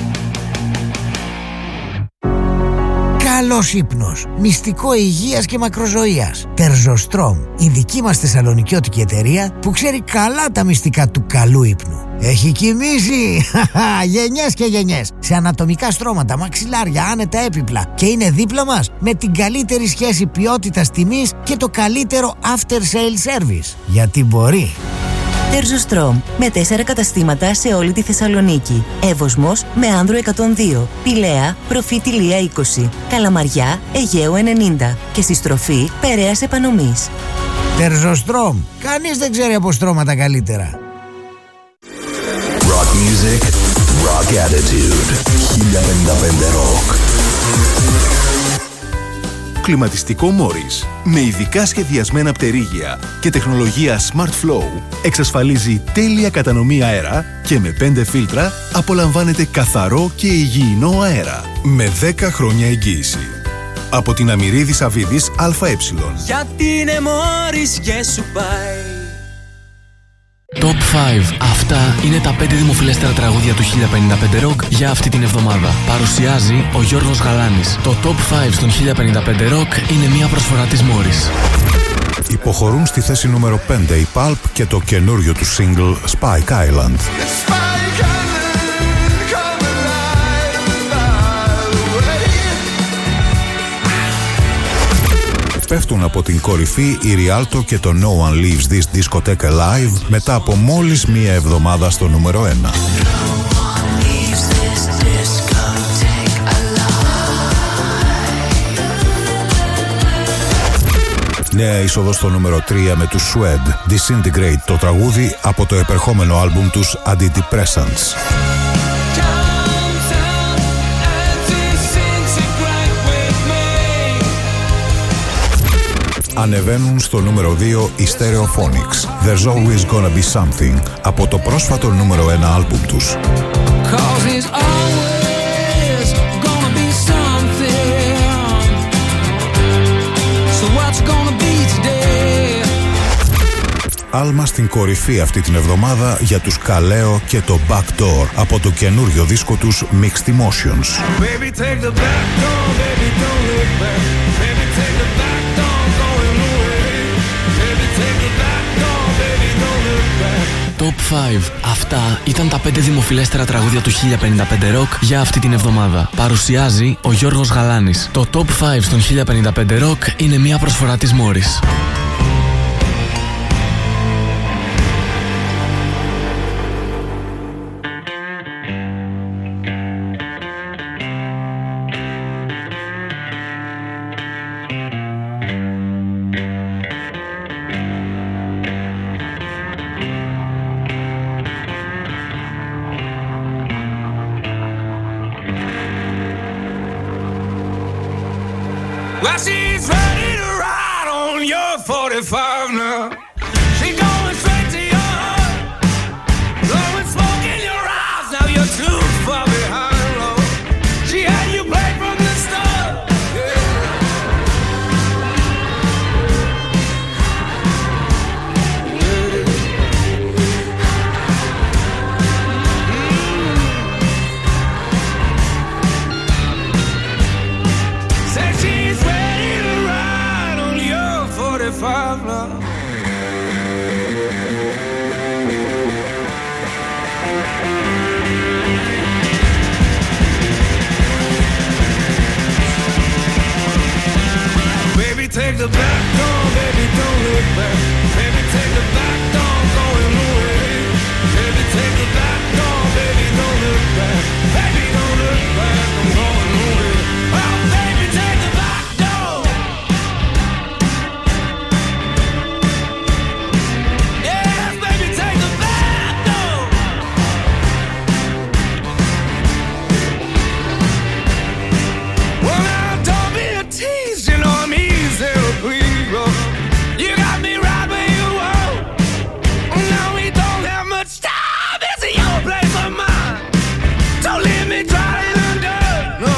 Καλός ύπνος, μυστικό υγείας και μακροζωίας. Τερζοστρόμ, η δική μας θεσσαλονικιώτικη εταιρεία που ξέρει καλά τα μυστικά του καλού ύπνου. Έχει κοιμήσει γενιές και γενιές σε ανατομικά στρώματα, μαξιλάρια, άνετα έπιπλα και είναι δίπλα μας με την καλύτερη σχέση ποιότητας τιμής και το καλύτερο after sale service. Γιατί μπορεί. Τερζοστρόμ, με 4 καταστήματα σε όλη τη Θεσσαλονίκη. Εύωσμος με Άνδρο 102, Πηλαία, Προφήτη Λία 20, Καλαμαριά, Αιγαίου 90 και στη στροφή Περαίας Επανομής. Τερζοστρόμ, κανείς δεν ξέρει από στρώματα καλύτερα. Rock music, rock attitude. 1055 Rock. Κλιματιστικό Morris με ειδικά σχεδιασμένα πτερίγια και τεχνολογία Smart Flow εξασφαλίζει τέλεια κατανομή αέρα και με 5 φίλτρα απολαμβάνετε καθαρό και υγιεινό αέρα με 10 χρόνια εγγύηση. Από την Αμυρίδης Αβίδης ΑΕ. Γιατί είναι Morris και σου πάει. Top 5. Αυτά είναι τα 5 δημοφιλέστερα τραγούδια του 1055 Rock για αυτή την εβδομάδα. Παρουσιάζει ο Γιώργος Γαλάνης. Το Top 5 στον 1055 Rock είναι μια προσφορά της Morris. Υποχωρούν στη θέση νούμερο 5 η Pulp και το καινούριο του single Spike Island. Πέφτουν από την κορυφή η Rialto και το No One Leaves This Discotheque Alive μετά από μόλις μία εβδομάδα στο νούμερο 1. Νέα είσοδο στο νούμερο 3 με τους Suede. Disintegrate, το τραγούδι από το επερχόμενο άλμπουμ τους Antidepressants. Ανεβαίνουν στο νούμερο 2 οι Stereophonics. There's always gonna be something από το πρόσφατο νούμερο 1 άλμπουμ τους. Άλμα στην κορυφή αυτή την εβδομάδα για τους Καλέο και το Backdoor από το καινούριο δίσκο τους Mixed Emotions. Baby, take the back door, baby, don't look back. Baby, take the back door, going away. Baby, take the back door, baby, don't look back. Top 5. Αυτά ήταν τα 5 δημοφιλέστερα τραγούδια του 1055 Rock για αυτή την εβδομάδα. Παρουσιάζει ο Γιώργος Γαλάνης. Το Top 5 στον 1055 Rock είναι μια προσφορά της Morris. Well, she's ready to ride on your 45 now. She's going straight to your heart, blowing smoke in your eyes. Now you're too far behind, Lord. She had you played from the start. Said she's ready to ride on your 45 now. Baby, take the back door, baby, don't look back. Baby, take the back door, going away. Baby, take the back door, baby, don't look back. Baby, don't look back, I'm going away. Oh, baby, take the back door. Yes, baby, take the back door. Well, now don't be a tease, you know I'm easy to please, bro. You got me right where you want. Now we don't have much time. This is your place or mine. Don't leave me drying under. No.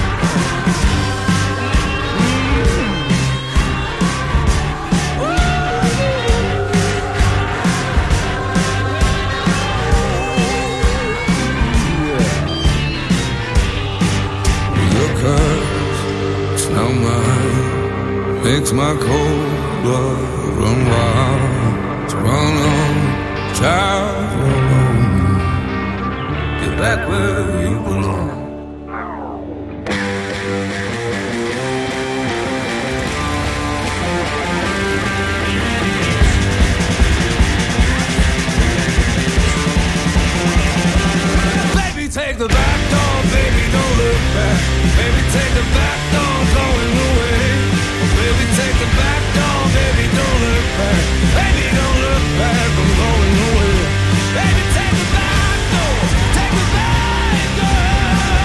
Your curse, it's not mine. Makes my cold blood run wild. So run on, child, alone. Get back where you belong. Baby, take the back door, baby, don't look back. Baby, take the back door, going away. Baby, take the back door, baby, don't look back. Baby, don't look back, I'm going away. Baby, take the back door, take the back door.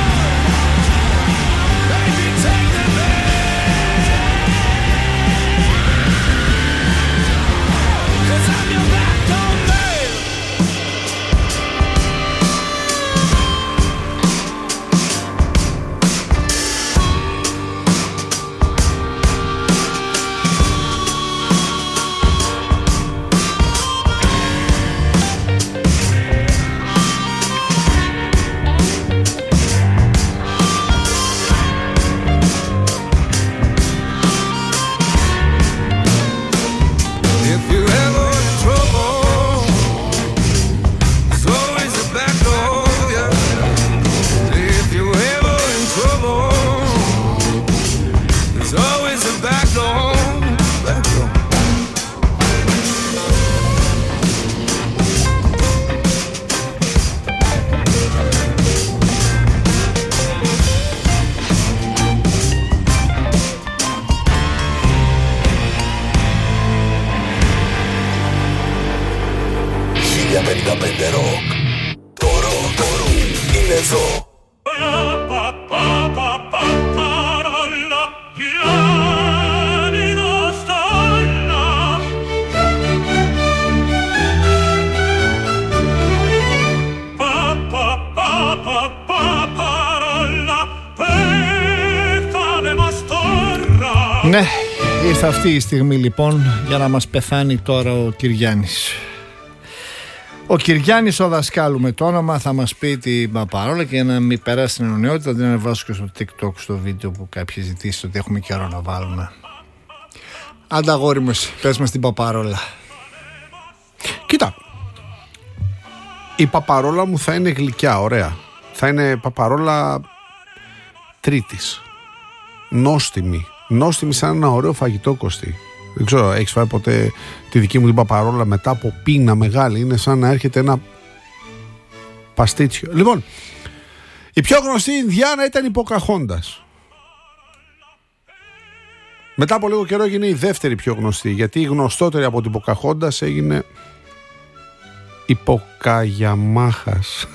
Rock. Το ροκ είναι εδώ. Ναι, ήρθε αυτή η στιγμή λοιπόν για να μας πεθάνει τώρα ο Κυριάννης. Ο Κυριάννης ο δασκάλου με το όνομα θα μας πει την παπαρόλα και για να μην περάσει την αιωνιότητα την ανεβάσω και στο TikTok στο βίντεο που κάποιοι ζητήσουν ότι έχουμε καιρό να βάλουμε. Άντα αγόρι μου, πες μας την παπαρόλα. Κοίτα, η παπαρόλα μου θα είναι γλυκιά, ωραία. Θα είναι παπαρόλα τρίτης. Νόστιμη. Νόστιμη σαν ένα ωραίο φαγητό, Κωστή. Δεν ξέρω, έχεις φάει ποτέ τη δική μου την παπαρόλα μετά από πείνα μεγάλη? Είναι σαν να έρχεται ένα παστίτσιο. Λοιπόν, η πιο γνωστή Ινδιάνα ήταν η Ποκαχόντας. Μετά από λίγο καιρό έγινε η δεύτερη πιο γνωστή, γιατί η γνωστότερη από την Ποκαχόντας έγινε η Ποκαγιαμάχας.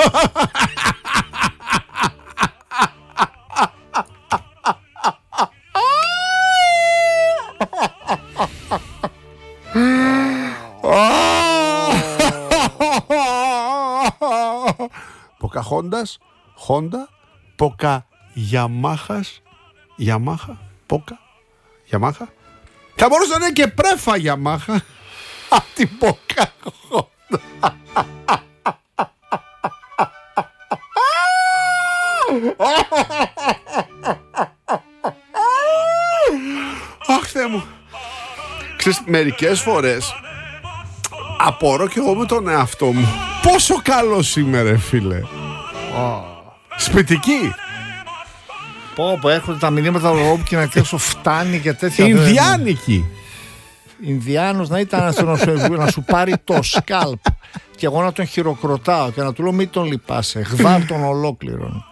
Ποκαχόντας, Χόντα, Ποκαγιαμάχας, Γιαμάχα, Ποκα, Γιαμάχα. Θα μπορούσε να είναι και πρέφα Γιαμάχα από την Ποκαχόντα. Αχ, Θεέ μου. Ξέρεις, μερικές φορές απορώ κι εγώ με τον εαυτό μου. Πόσο καλός είμαι, ρε φίλε. Σπιτική. Πω, έρχονται τα μηνύματα από και να κλέψω φτάνει και τέτοια. Ινδιάνικη. Ινδιάνος να ήταν να σου πάρει το σκάλπ και εγώ να τον χειροκροτάω και να του λέω μην τον λυπάσαι, γδάρ τον ολόκληρον.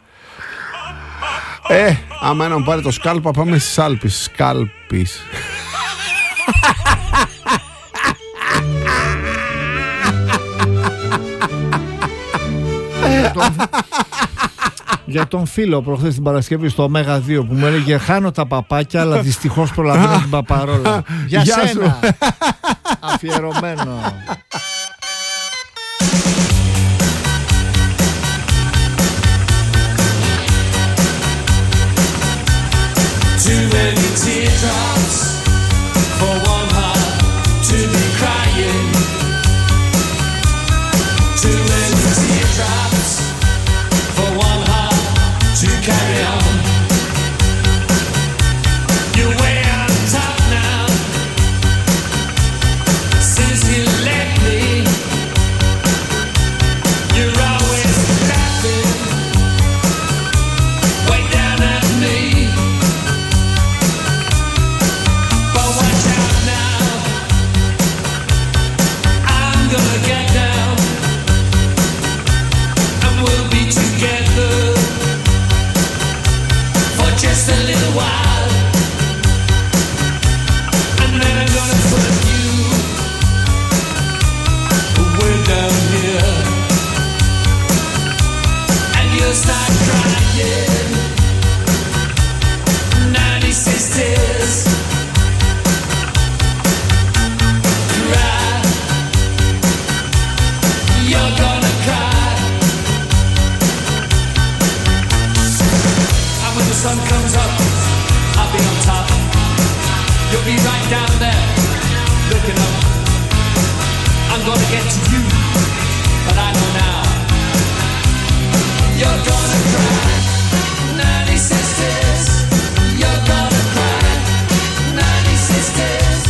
Άμα ένα μου πάρει το σκάλπα πάμε στις Άλπεις. Σκάλπης. Για τον φίλο προχθές την Παρασκευή στο Ωμέγα 2 που μου έλεγε χάνω τα παπάκια αλλά δυστυχώς προλαβαίνω την παπαρόλα. Για σένα. Αφιερωμένο. Too many teardrops for one heart to be crying. Too many teardrops for one heart to carry on. You're way on top now since you left me. You're always laughing way down at me. But watch out now, I'm gonna get down and we'll be together for just a little while, and then I'm gonna put you way down here, and you'll start crying. 96 tears. Cry. You're gonna cry. And when the sun comes up, I'll be on top. You'll be right down there, looking up. I'm gonna get to you, but I know now. You're gonna cry. 96 tears. You're gonna cry. 96 tears.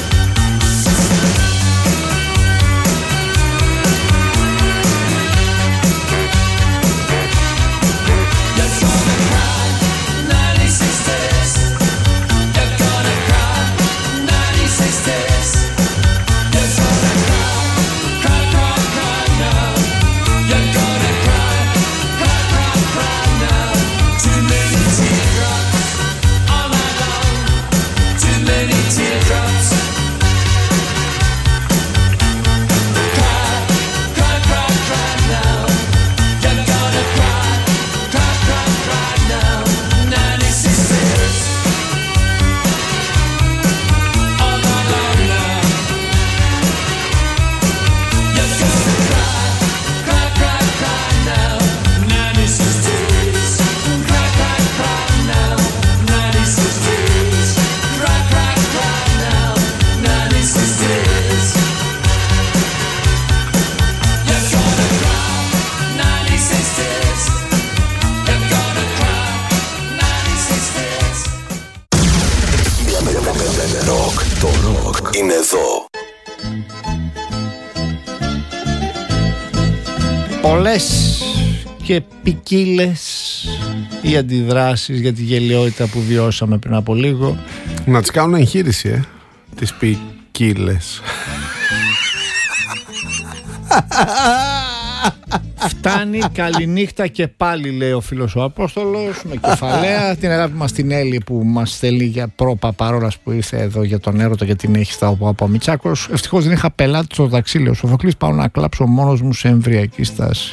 You're gonna cry. 96 tears. You're gonna cry. 96 tears. You're gonna cry. Cry, cry, cry now. You're gonna cry. Cry, cry, cry είναι εδώ. Πολλές και ποικίλες οι αντιδράσεις για τη γελιότητα που βιώσαμε πριν από λίγο. Να τις κάνουν εγχείρηση, τις ποικίλες. Φτάνει, καληνύχτα και πάλι, λέει ο φίλος ο Απόστολος, με κεφαλαία. Την αγάπη μας την Έλλη που μας στέλνει για προπαπαρόλας που ήρθε εδώ για τον έρωτα και την έχει στα από Μητσάκος. Ευτυχώς δεν είχα πελάτη στο ταξί, λέει ο Σοφοκλής. Πάω να κλάψω μόνος μου σε εμβριακή στάση.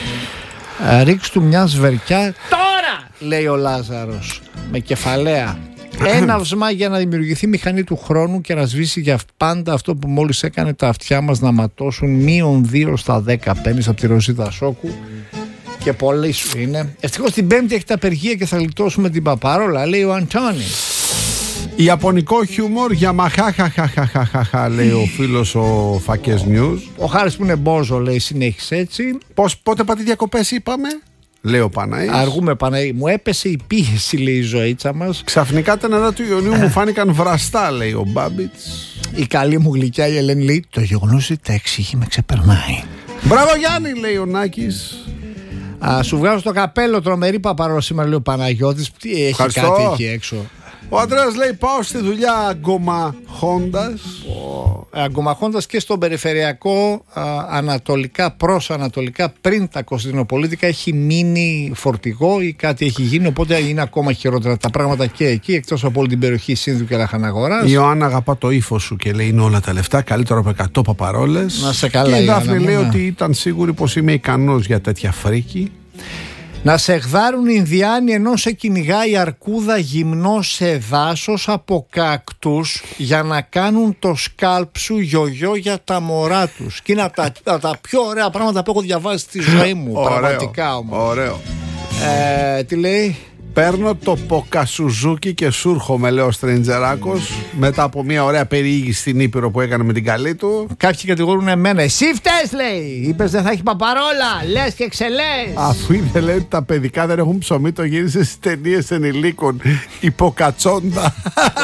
Ρίξ του μια σβερκιά τώρα, λέει ο Λάζαρος, με κεφαλαία. Έναυσμα για να δημιουργηθεί μηχανή του χρόνου και να σβήσει για πάντα αυτό που μόλις έκανε τα αυτιά μας να ματώσουν -2 στα 10. Παίρνεις από τη Ροζίτα Σόκου και πολλοί σου είναι. Ευτυχώς την Πέμπτη έχει τα απεργία και θα λιτώσουμε την παπαρόλα, λέει ο Αντώνη. Ιαπωνικό χιούμορ για μαχάχαχαχαχαχαχα, λέει ο φίλος ο Φακές News. Ο Χάρης που είναι μπόζο, λέει, συνέχισε έτσι. Πότε πάτε διακοπές είπαμε? Λέει ο Παναής. Αργούμε, Παναή. Μου έπεσε η πίεση, λέει η ζωήτσα μας. Ξαφνικά τα νερά του Ιωνίου μου φάνηκαν βραστά, λέει ο Μπάμπιτς. Η καλή μου γλυκιά η Ελένη λέει: το γεγονός ότι τα εξηγεί με ξεπερνάει. Μπράβο Γιάννη, λέει ο Νάκης. Σου βγάζω το καπέλο, τρομερή παπαρόλα σήμερα, λέει ο Παναγιώτης. Τι έχει, ευχαριστώ. κάτι εκεί έξω. Ο Αντρέας λέει: πάω στη δουλειά αγκομαχώντας. Αγκομαχώντας και στον περιφερειακό ανατολικά, προς ανατολικά, πριν τα Κωνσταντινοπολίτικα έχει μείνει φορτηγό ή κάτι έχει γίνει. Οπότε είναι ακόμα χειρότερα τα πράγματα και εκεί, εκτός από όλη την περιοχή Σύνδου και Λαχαναγοράς. Η Ιωάννα αγαπά το ύφος σου και λέει: είναι όλα τα λεφτά, καλύτερα από 100 παπαρόλες. Να σε καλά, και η Ιωάννα, Δάφνη λέει ότι ήταν σίγουρη πως είμαι ικανός για τέτοια φρίκη. Να σε γδάρουν οι Ινδιάνοι ενώ σε κυνηγάει αρκούδα γυμνό σε δάσος από κακτούς για να κάνουν το σκάλπ σου γιογιό για τα μωρά τους. Και είναι τα πιο ωραία πράγματα που έχω διαβάσει στη ζωή μου. Πραγματικά όμως. Ωραίο. Τι λέει? Παίρνω το ποκασουζούκι και σούρχομαι, λέει ο Στρεντζεράκος, μετά από μια ωραία περιήγηση στην Ήπειρο που έκανε με την καλή του. Κάποιοι κατηγορούν εμένα. Εσύ φταίς, λέει. Είπες δεν θα έχει παπαρόλα. Λες και ξελές. Αφού είναι, λέει, ότι τα παιδικά δεν έχουν ψωμί, το γύρισε στις ταινίες ενηλίκων. Υποκατσόντα.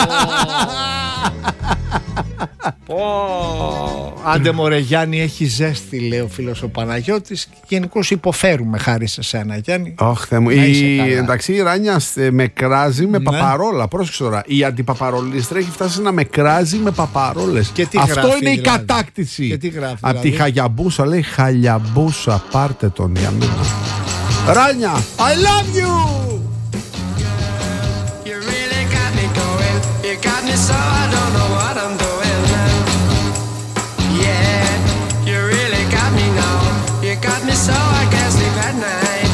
Άντε μωρέ Γιάννη, έχει ζέστη, λέει ο φίλος ο Παναγιώτης. Γενικώς υποφέρουμε χάρη σε σένα, Γιάννη. Ωχ, Θεέ μου. Εντάξει, η Ράνια με κράζει με παπαρόλα. Πρόσεξε τώρα. Η αντιπαπαρολίστρα έχει φτάσει να με κράζει με παπαρόλες. Αυτό γράφει, είναι η δηλαδή κατάκτηση. Και τι γράφει, από τη Χαγιαμπούσα, λέει: Χαλιαμπούσα, πάρτε τον για μένα. Ράνια, I love you! You really got me going. You got me so I don't know what I'm doing now. Yeah, you really got me now. You got me so I can't sleep at night.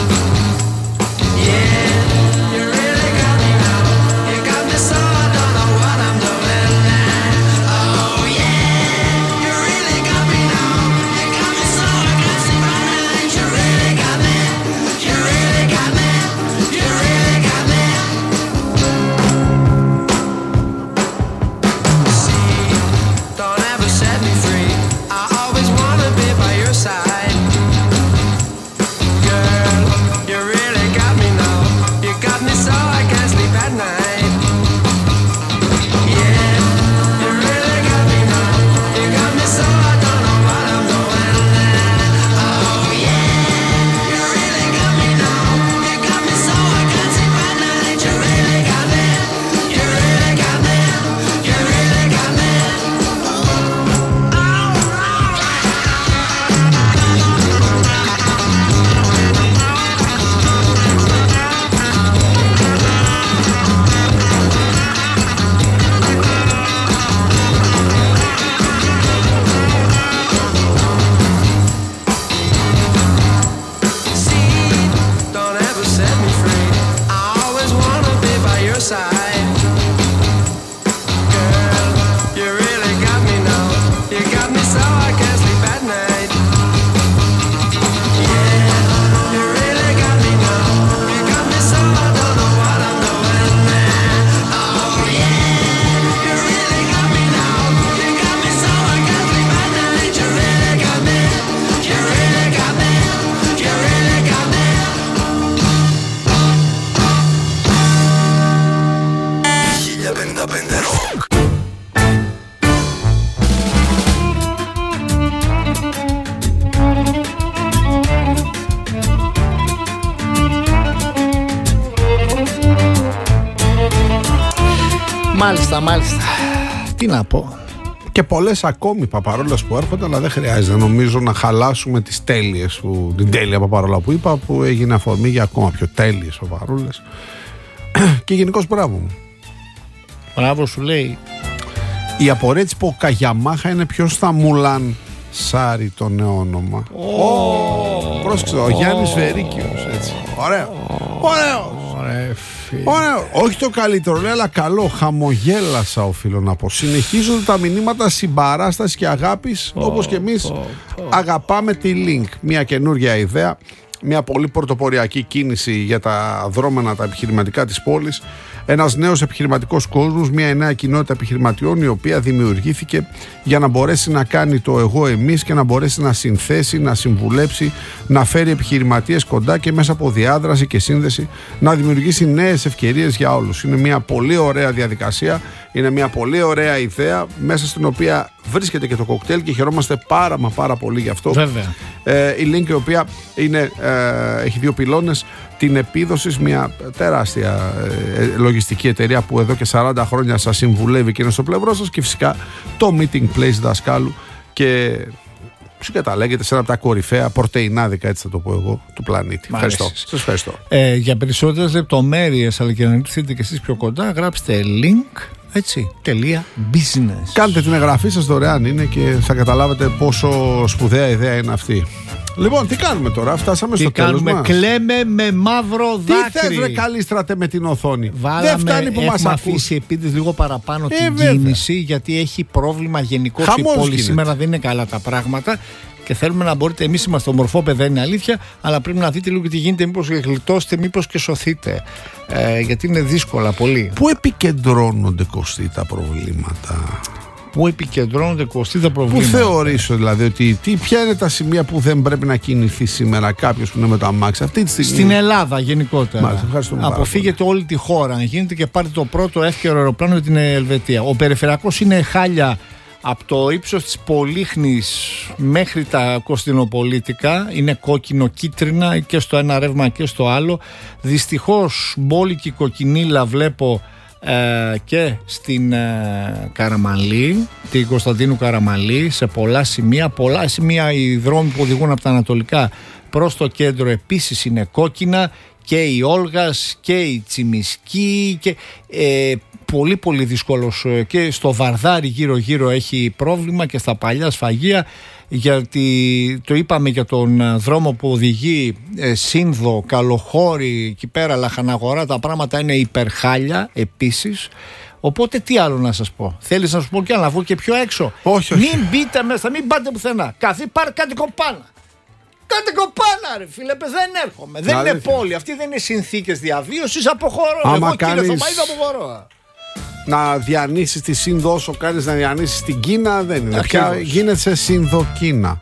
Yeah, you really got me now. You got me so I don't know what I'm doing now. Oh yeah, you really got me now. You got me so I can't sleep at night. You really got me. You really got me. You really got me. Μάλιστα. Τι να πω. Και πολλές ακόμη παπαρόλες που έρχονται, αλλά δεν χρειάζεται νομίζω να χαλάσουμε τις τέλειες, την τέλεια παπαρόλα που είπα, που έγινε αφορμή για ακόμα πιο τέλειες παπαρόλες. Και γενικώς μπράβο μου. Μπράβο σου λέει. Η απορία της Ποκαγιαμάχα είναι ποιος θα Μουλάν Σάρι το νέο όνομα. Πρόσεξε, ο Γιάννης Βερίκιος, έτσι. Ωραίο. Όχι το καλύτερο, λέει, αλλά καλό. Χαμογέλασα, οφείλω να πω. Συνεχίζονται τα μηνύματα συμπαράστασης και αγάπης, όπως και εμείς αγαπάμε τη Link. Μια καινούργια ιδέα, μια πολύ πρωτοποριακή κίνηση για τα δρόμενα, τα επιχειρηματικά της πόλης. Ένας νέος επιχειρηματικός κόσμος, μια νέα κοινότητα επιχειρηματιών, η οποία δημιουργήθηκε για να μπορέσει να κάνει το εγώ εμείς και να μπορέσει να συνθέσει, να συμβουλέψει, να φέρει επιχειρηματίες κοντά και μέσα από διάδραση και σύνδεση να δημιουργήσει νέες ευκαιρίες για όλους. Είναι μια πολύ ωραία διαδικασία, είναι μια πολύ ωραία ιδέα, μέσα στην οποία βρίσκεται και το κοκτέιλ και χαιρόμαστε πάρα πολύ γι' αυτό. Βέβαια. Η Link, η οποία έχει δύο πυλώνες, την επίδοση, μια τεράστια λογιστική εταιρεία που εδώ και 40 χρόνια σας συμβουλεύει και είναι στο πλευρό σας, και φυσικά το Meeting Place δασκάλου, και συγκαταλέγεται σε ένα από τα κορυφαία πορτεϊνάδικα, έτσι θα το πω εγώ, του πλανήτη. Ευχαριστώ. Σας ευχαριστώ. Για περισσότερες λεπτομέρειες, αλλά και να έρθετε και εσείς πιο κοντά, γράψτε link, έτσι, .business. Κάντε την εγγραφή σας, δωρεάν είναι, και θα καταλάβετε πόσο σπουδαία ιδέα είναι αυτή. Λοιπόν, τι κάνουμε τώρα, φτάσαμε στο τέλος μας. Κλαίμε με μαύρο δάκρυ. Τι θες, ρε καλίστρατε, με την οθόνη. Δεν φτάνει που μας αφήσει επίτηδες λίγο παραπάνω την κίνηση, γιατί έχει πρόβλημα γενικώς η πόλη σήμερα, δεν είναι καλά τα πράγματα. Και θέλουμε να μπορείτε, εμείς είμαστε ομορφό παιδί, είναι αλήθεια, αλλά πρέπει να δείτε λίγο τι γίνεται, μήπως γλιτώσετε, μήπως και σωθείτε. Γιατί είναι δύσκολα πολύ. Πού επικεντρώνονται, Κωστή, τα προβλήματα? Πού επικεντρώνονται, Κωστή, τα προβλήματα? Πού θεωρείς δηλαδή ότι ποια είναι τα σημεία που δεν πρέπει να κινηθεί σήμερα κάποιος που είναι με το αμάξι αυτή τη στιγμή? Στην Ελλάδα γενικότερα. Μάλιστα, αποφύγετε όλη τη χώρα. Αν γίνεται, και πάρτε το πρώτο εύκαιρο αεροπλάνο για την Ελβετία. Ο περιφερειακός είναι χάλια. Από το ύψος της Πολύχνης μέχρι τα Κωνσταντινοπολίτικα είναι κόκκινο-κίτρινα και στο ένα ρεύμα και στο άλλο. Δυστυχώς μπόλικη κοκκινίλα βλέπω και στην Καραμαλή, την Κωνσταντίνου Καραμαλή, σε πολλά σημεία οι δρόμοι που οδηγούν από τα ανατολικά προς το κέντρο επίσης είναι κόκκινα, και η Όλγας και η Τσιμισκή, και πολύ δύσκολος, και στο Βαρδάρι γύρω έχει πρόβλημα, και στα παλιά σφαγεία, γιατί το είπαμε για τον δρόμο που οδηγεί Σύνδο, Καλοχώρη, εκεί πέρα Λαχαναγορά, τα πράγματα είναι υπερχάλια επίσης. Οπότε τι άλλο να σας πω? Θέλεις να σου πω και να βγω και πιο έξω? Όχι. Μην μπείτε μέσα, μην πάτε πουθενά. Πάρε κάτι κοπάνα. Κάτι κοπάνα, ρε φίλε, δεν έρχομαι. Δεν είναι πόλη. Αυτή δεν είναι συνθήκες διαβίωσης. Αποχωρώ. Εγώ, κύριε Θωμαίδη, αποχωρώ. Να διανύσεις τη Σύνδο όσο κάνεις να διανύσεις την Κίνα, δεν είναι. Πια γίνεται Συνδοκίνα.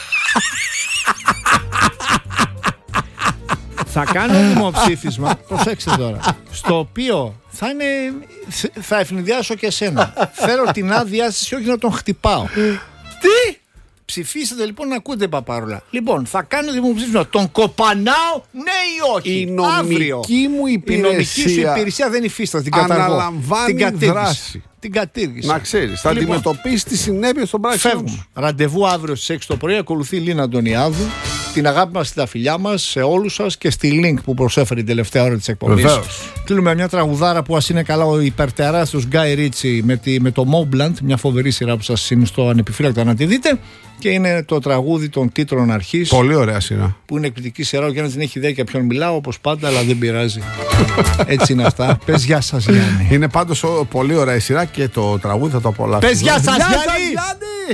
Θα κάνω δημοψήφισμα, προσέξτε τώρα, στο οποίο θα ευνηδιάσω και εσένα. Θέλω την άδειά σας και όχι να τον χτυπάω. Τι? Ψηφίσατε λοιπόν να ακούτε, παπάρολα. Λοιπόν, θα κάνω δημοψήφισμα. Τον κοπανάω, ναι ή όχι? Η νομική μου υπηρεσία, η νομική σου υπηρεσία δεν υφίσταται. Την καταργώ. Αναλαμβάνει δράση. Την κατήργησα. Να ξέρεις, θα αντιμετωπίσει τις συνέπειες των πράξεων. Φεύγουμε. Ραντεβού αύριο στις 6 το πρωί. Ακολουθεί η Λίνα Αντωνιάδου. Την αγάπη μας, τα φιλιά μας σε όλους σας, και στη Link που προσέφερε την τελευταία ώρα της εκπομπής. Κλείνουμε μια τραγουδάρα που, ας είναι καλά, ο υπερτεράστιος Γκάι Ρίτσι με το Mobland, μια φοβερή σειρά που σας συνιστώ ανεπιφύλακτα να τη δείτε. Και είναι το τραγούδι των τίτλων αρχής. Πολύ ωραία σειρά. Που είναι εκπληκτική σειρά. Ο Γιάννης δεν έχει ιδέα για ποιον μιλάω, όπως πάντα, αλλά δεν πειράζει. Έτσι είναι αυτά. Πες γεια σας, Γιάννη. Είναι πάντως πολύ ωραία η σειρά και το τραγούδι θα το απολαύσουμε. Πες γεια σας, Γιάννη.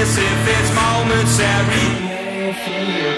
this if it's momentary.